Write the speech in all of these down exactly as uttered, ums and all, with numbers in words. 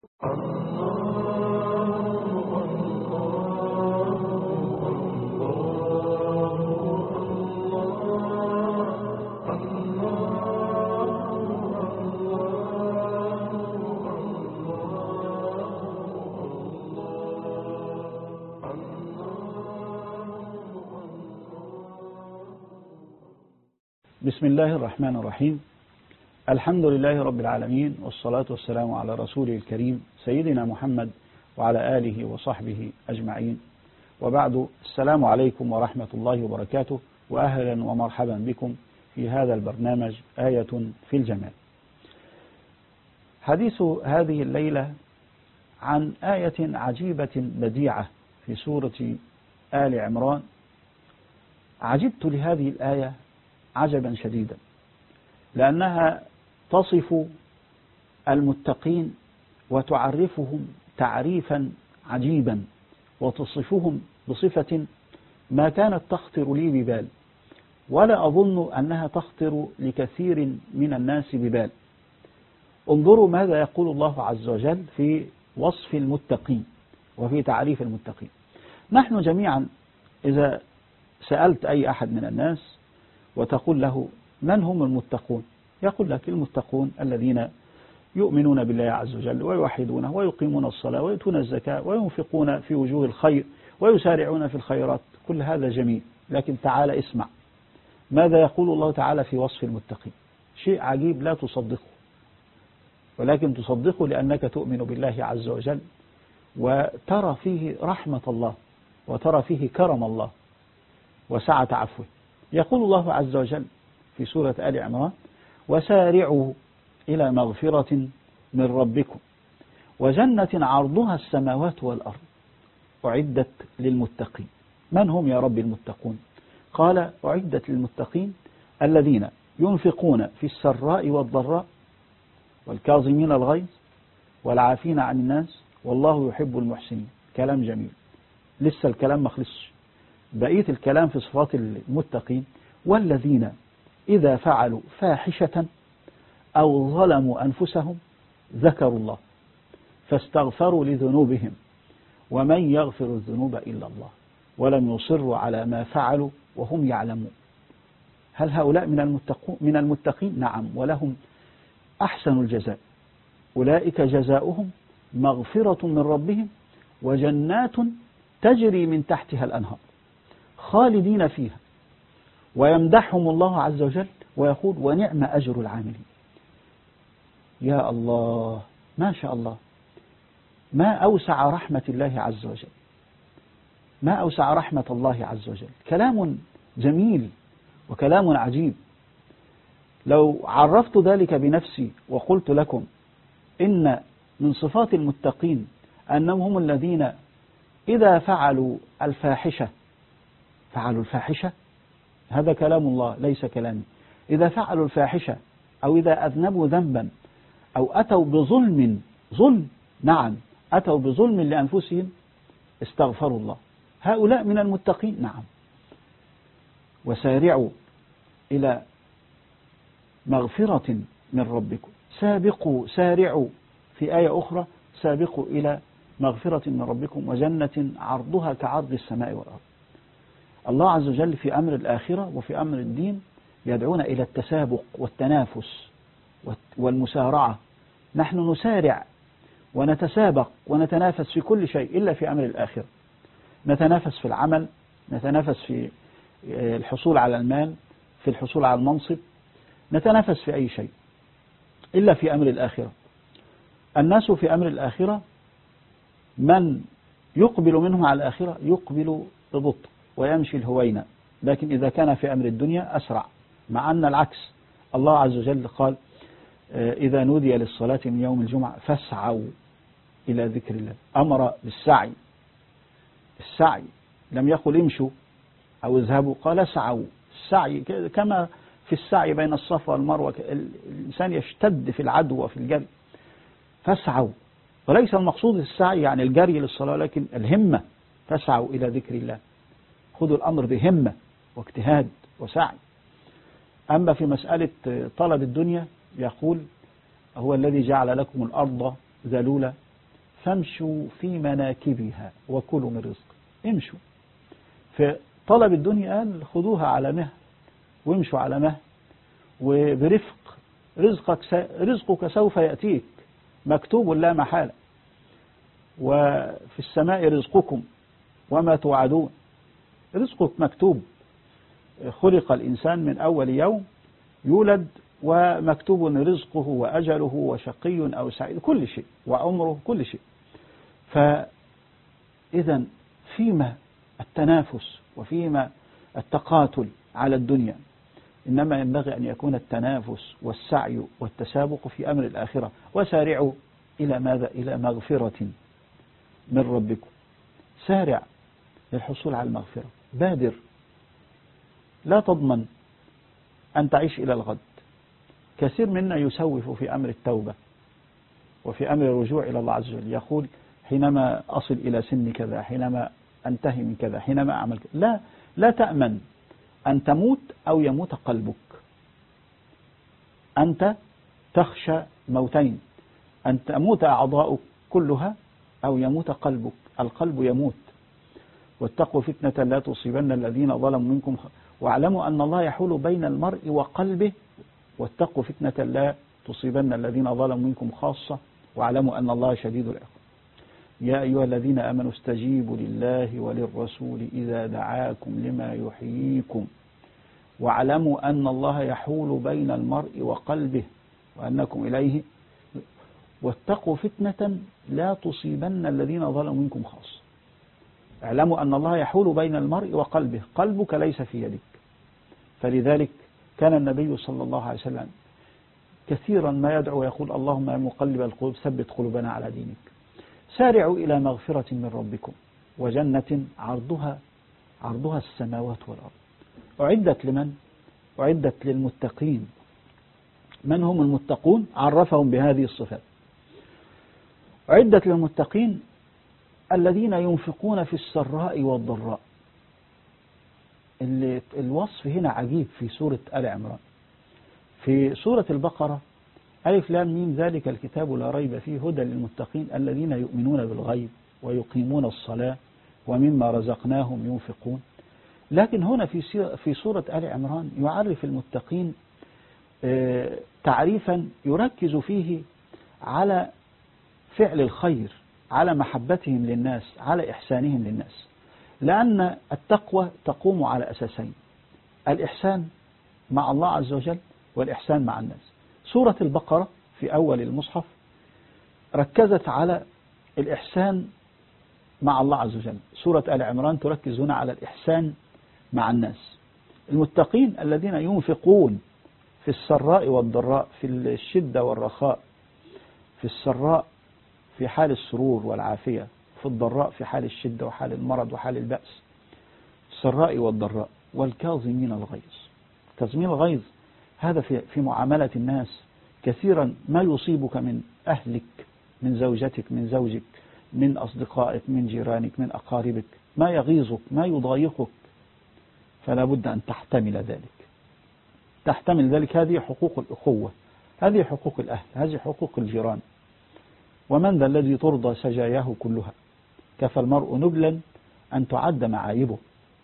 بسم الله الرحمن الرحيم. الحمد لله رب العالمين، والصلاة والسلام على رسوله الكريم سيدنا محمد وعلى آله وصحبه أجمعين، وبعد. السلام عليكم ورحمة الله وبركاته، وأهلا ومرحبا بكم في هذا البرنامج آية في الجمال. حديث هذه الليلة عن آية عجيبة بديعة في سورة آل عمران. عجبت لهذه الآية عجبا شديدا، لأنها تصف المتقين وتعرفهم تعريفا عجيبا، وتصفهم بصفة ما كانت تخطر لي ببال، ولا أظن أنها تخطر لكثير من الناس ببال. انظروا ماذا يقول الله عز وجل في وصف المتقين وفي تعريف المتقين. نحن جميعا إذا سألت أي أحد من الناس وتقول له من هم المتقون، يقول لك المتقون الذين يؤمنون بالله عز وجل ويوحدونه ويقيمون الصلاة ويؤتون الزكاة وينفقون في وجوه الخير ويسارعون في الخيرات. كل هذا جميل، لكن تعال اسمع ماذا يقول الله تعالى في وصف المتقين. شيء عجيب لا تصدقه، ولكن تصدقه لأنك تؤمن بالله عز وجل وترى فيه رحمة الله وترى فيه كرم الله وسعة عفوه. يقول الله عز وجل في سورة آل عمران: وسارعوا إلى مغفرة من ربكم وجنة عرضها السماوات والأرض أعدت للمتقين. من هم يا رب المتقون؟ قال: أعدت للمتقين الذين ينفقون في السراء والضراء والكاظمين الغيظ والعافين عن الناس والله يحب المحسنين. كلام جميل، لسه الكلام ما خلصش، بقية الكلام في صفات المتقين: والذين إذا فعلوا فاحشة أو ظلموا أنفسهم ذكروا الله فاستغفروا لذنوبهم ومن يغفر الذنوب إلا الله ولم يصروا على ما فعلوا وهم يعلمون. هل هؤلاء من المتقين؟ من المتقين؟ نعم، ولهم أحسن الجزاء. أولئك جزاؤهم مغفرة من ربهم وجنات تجري من تحتها الأنهار خالدين فيها. ويمدحهم الله عز وجل ويقول: ونعم أجر العاملين. يا الله، ما شاء الله، ما أوسع رحمة الله عز وجل، ما أوسع رحمة الله عز وجل. كلام جميل وكلام عجيب. لو عرفت ذلك بنفسي وقلت لكم إن من صفات المتقين أنهم هم الذين إذا فعلوا الفاحشة فعلوا الفاحشة، هذا كلام الله ليس كلامي. إذا فعلوا الفاحشة أو إذا أذنبوا ذنبا أو أتوا بظلم ظلم نعم أتوا بظلم لأنفسهم استغفروا الله. هؤلاء من المتقين. نعم. وسارعوا إلى مغفرة من ربكم. سابقوا، سارعوا في آية أخرى: سابقوا إلى مغفرة من ربكم وجنة عرضها كعرض السماء والأرض. الله عز وجل في أمر الآخرة وفي أمر الدين يدعونا إلى التسابق والتنافس والمسارعة. نحن نسارع ونتسابق ونتنافس في كل شيء إلا في أمر الآخرة. نتنافس في العمل، نتنافس في الحصول على المال، في الحصول على المنصب، نتنافس في أي شيء إلا في أمر الآخرة. الناس في أمر الآخرة من يقبل منهم على الآخرة يقبل ببطء ويمشي الهوينة، لكن إذا كان في أمر الدنيا أسرع، مع أن العكس. الله عز وجل قال: إذا نودي للصلاة من يوم الجمعة فاسعوا إلى ذكر الله. أمر بالسعي، السعي، لم يقل امشوا أو اذهبوا، قال اسعوا. السعي كما في السعي بين الصفا والمروة، الإنسان يشتد في العدو وفي الجري. فاسعوا، وليس المقصود السعي يعني الجري للصلاة، لكن الهمة. فاسعوا إلى ذكر الله، خذوا الأمر بهمة واجتهاد وسعي. أما في مسألة طلب الدنيا يقول: هو الذي جعل لكم الأرض ذلولة فامشوا في مناكبها وكلوا من رزقه. امشوا في طلب الدنيا، قال خذوها على مهل وامشوا على مهل وبرفق، رزقك رزقك سوف يأتيك مكتوب لا محالة، وفي السماء رزقكم وما توعدون. رزقك مكتوب، خلق الإنسان من أول يوم يولد ومكتوب رزقه وأجله وشقي أو سعيد، كل شيء، وعمره، كل شيء. فإذا فيما التنافس وفيما التقاتل على الدنيا، إنما ينبغي أن يكون التنافس والسعي والتسابق في أمر الآخرة. وسارعوا إلى ماذا؟ إلى مغفرة من ربكم. سارع للحصول على المغفرة، بادر، لا تضمن أن تعيش إلى الغد. كثير منا يسوف في أمر التوبة وفي أمر الرجوع إلى الله عز وجل، يقول حينما أصل إلى سن كذا، حينما أنتهي من كذا، حينما أعمل كذا. لا لا تأمن أن تموت أو يموت قلبك. أنت تخشى موتين، أن تموت أعضاؤك كلها أو يموت قلبك. القلب يموت. واتقوا فتنة لا تصيبن الذين ظلموا منكم واعلموا أن الله يحول بين المرء وقلبه. واتقوا فتنة لا تصيبن الذين ظلموا منكم خاصة واعلموا أن الله شديد العقاب. يا أيها الذين آمنوا استجيبوا لله وللرسول إذا دعاكم لما يحييكم واعلموا أن الله يحول بين المرء وقلبه وأنكم إليه. واتقوا فتنة لا تصيبن الذين ظلموا منكم خاصة. اعلموا أن الله يحول بين المرء وقلبه، قلبك ليس في يدك. فلذلك كان النبي صلى الله عليه وسلم كثيرا ما يدعو ويقول اللهم يا مقلب القلوب ثبت قلوبنا على دينك. سارعوا إلى مغفرة من ربكم وجنة عرضها عرضها السماوات والأرض. أعدت لمن؟ أعدت للمتقين. من هم المتقون؟ عرفهم بهذه الصفات. أعدت للمتقين الذين ينفقون في السراء والضراء. الوصف هنا عجيب في سورة آل عمران. في سورة البقرة ألف لام ميم ذلك الكتاب لا ريب فيه هدى للمتقين الذين يؤمنون بالغيب ويقيمون الصلاة ومما رزقناهم ينفقون. لكن هنا في في سورة آل عمران يعرف المتقين تعريفا يركز فيه على فعل الخير، على محبتهم للناس، على إحسانهم للناس. لأن التقوى تقوم على أساسين: الإحسان مع الله عز وجل والإحسان مع الناس. سورة البقرة في أول المصحف ركزت على الإحسان مع الله عز وجل. سورة آل عمران تركز هنا على الإحسان مع الناس. المتقين الذين ينفقون في السراء والضراء، في الشدة والرخاء، في السراء في حال السرور والعافية، في الضراء في حال الشدة وحال المرض وحال البأس. السراء والضراء. والكاظمين الغيظ. كاظمين الغيظ هذا في في معاملة الناس. كثيرا ما يصيبك من أهلك، من زوجتك، من زوجك، من أصدقائك، من جيرانك، من أقاربك، ما يغيظك، ما يضايقك، فلا بد أن تحتمل ذلك. تحتمل ذلك. هذه حقوق الأخوة، هذه حقوق الأهل، هذه حقوق الجيران. ومن ذا الذي ترضى سجاياه كلها؟ كفى المرء نبلا أن تعد معايبه.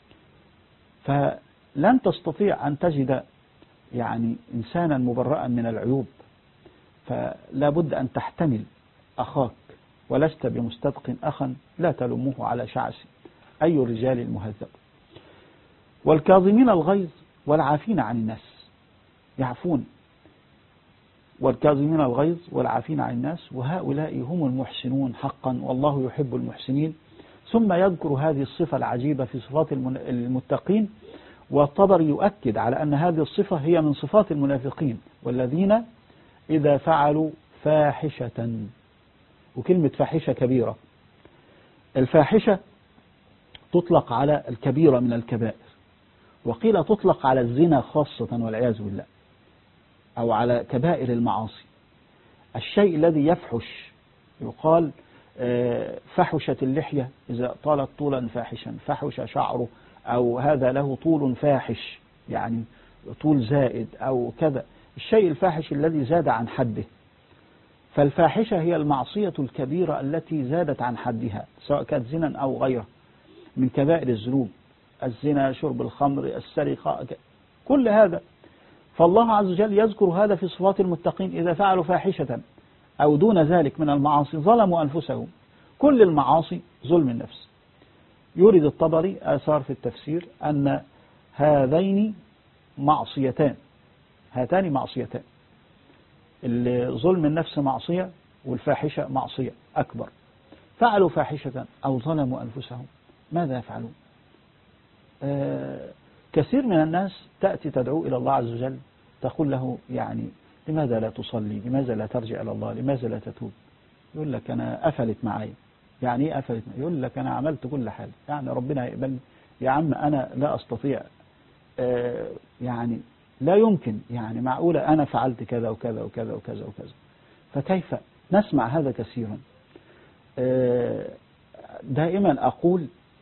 فلن تستطيع أن تجد يعني إنسانا مبرأ من العيوب، فلا بد أن تحتمل أخاك. ولست بمستبق أخا لا تلمه على شعث أي الرجال المهذب. والكاظمين الغيظ والعافين عن الناس. يعفون. والكاظمين الغيظ والعافين عن الناس وهؤلاء هم المحسنون حقا والله يحب المحسنين. ثم يذكر هذه الصفة العجيبة في صفات المتقين. والطبري يؤكد على أن هذه الصفة هي من صفات المنافقين والذين إذا فعلوا فاحشة. وكلمة فاحشة كبيرة. الفاحشة تطلق على الكبيرة من الكبائر، وقيل تطلق على الزنا خاصة والعياذ بالله، أو على كبائر المعاصي. الشيء الذي يفحش يقال فحشت اللحية إذا طالت طولا فاحشا، فحش شعره، أو هذا له طول فاحش يعني طول زائد أو كذا. الشيء الفاحش الذي زاد عن حده. فالفاحشة هي المعصية الكبيرة التي زادت عن حدها، سواء كانت زنا أو غيره من كبائر الذنوب، الزنا، شرب الخمر، السرقة، كل هذا. فالله عز وجل يذكر هذا في صفات المتقين: إذا فعلوا فاحشة أو دون ذلك من المعاصي ظلموا أنفسهم. كل المعاصي ظلم النفس. يورد الطبري آثار في التفسير أن هذين معصيتان، هاتان معصيتان، ظلم النفس معصية والفاحشة معصية أكبر. فعلوا فاحشة أو ظلموا أنفسهم، ماذا يفعلون؟ آه كثير من الناس تأتي تدعو إلى الله عز وجل، تقول له يعني لماذا لا تصلي، لماذا لا ترجع إلى الله، لماذا لا تتوب؟ يقول لك أنا قفلت معايا. يعني إيه قفلت؟ يقول لك أنا عملت كل حاجة، يعني ربنا يقبلني؟ يا عم أنا لا أستطيع، آه يعني لا يمكن، يعني معقولة أنا فعلت كذا وكذا وكذا وكذا وكذا. فكيف نسمع هذا كثيرا؟ آه دائما أقول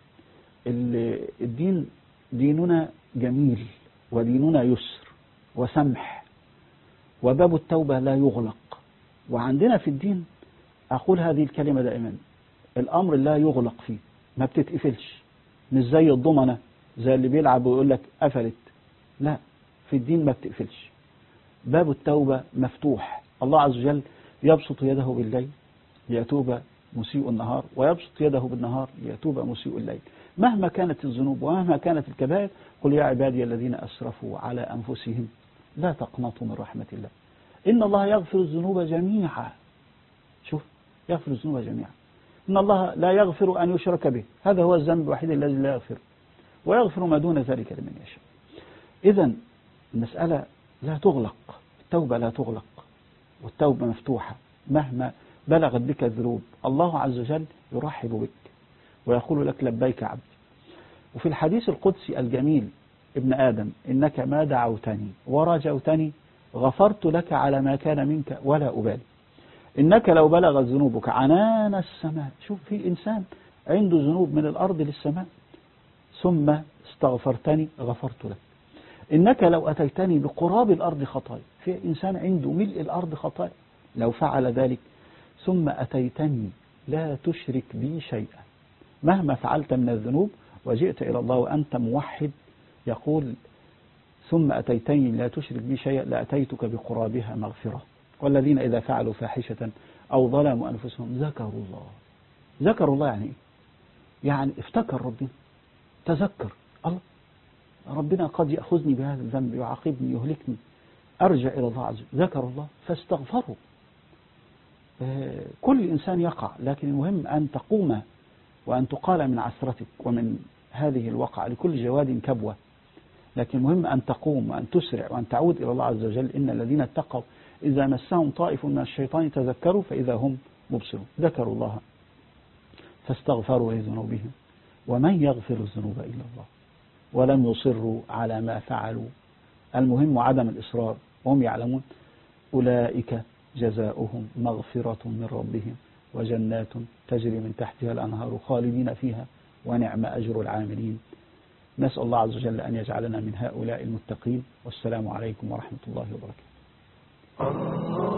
الدين ديننا جميل، وديننا يسر وسمح، وباب التوبة لا يغلق. وعندنا في الدين، أقول هذه الكلمة دائما، الأمر لا يغلق فيه، ما بتتقفلش، مش زي الضمنة، زي اللي بيلعب ويقول لك قفلت. لا، في الدين ما بتقفلش، باب التوبة مفتوح. الله عز وجل يبسط يده بالليل ليتوب مسيء النهار، ويبسط يده بالنهار ليتوب مسيء الليل. مهما كانت الذنوب ومهما كانت الكبائر، قل يا عبادي الذين أسرفوا على أنفسهم لا تقنطوا من رحمة الله إن الله يغفر الذنوب جميعا. شوف، يغفر الذنوب جميعا. إن الله لا يغفر أن يشرك به، هذا هو الذنب الوحيد الذي لا يغفر، ويغفر ما دون ذلك لمن يشاء. إذن المسألة لا تغلق، التوبة لا تغلق، والتوبة مفتوحة مهما بلغت بك الذنوب. الله عز وجل يرحب بك ويقول لك لبيك عبدي. وفي الحديث القدسي الجميل: ابن آدم إنك ما دعوتني ورجوتني غفرت لك على ما كان منك ولا أبالي. إنك لو بلغت ذنوبك عنان السماء، شوف، في إنسان عنده ذنوب من الأرض للسماء، ثم استغفرتني غفرت لك. إنك لو أتيتني بقراب الأرض خطايا، في إنسان عنده ملء الأرض خطايا، لو فعل ذلك ثم أتيتني لا تشرك بي شيئا، مهما فعلت من الذنوب وجئت إلى الله وأنت موحد، يقول ثم أتيتني لا تشرك بي شيئا لأتيتك بقرابها مغفرة. والذين إذا فعلوا فاحشة أو ظلموا أنفسهم ذكروا الله. ذكروا الله يعني إيه؟ يعني افتكر ربنا، تذكر الله، ربنا قد يأخذني بهذا الذنب، يعاقبني، يهلكني، أرجع إلى الله عز وجل. ذكر الله فاستغفروا. كل إنسان يقع، لكن المهم أن تقوم وأن تقال من عثرتك ومن هذه الوقعة. لكل جواد كبوة، لكن المهم أن تقوم وأن تسرع وأن تعود إلى الله عز وجل. إن الذين اتقوا إذا مسهم طائف من الشيطان تذكروا فإذا هم مبصرون. ذكروا الله فاستغفروا لذنوبهم ومن يغفر الذنوب إلا الله ولم يصروا على ما فعلوا. المهم عدم الإصرار وهم يعلمون. أولئك جزاؤهم مغفرة من ربهم وجنات تجري من تحتها الأنهار خالدين فيها ونعم أجر العاملين. نسأل الله عز وجل أن يجعلنا من هؤلاء المتقين. والسلام عليكم ورحمة الله وبركاته.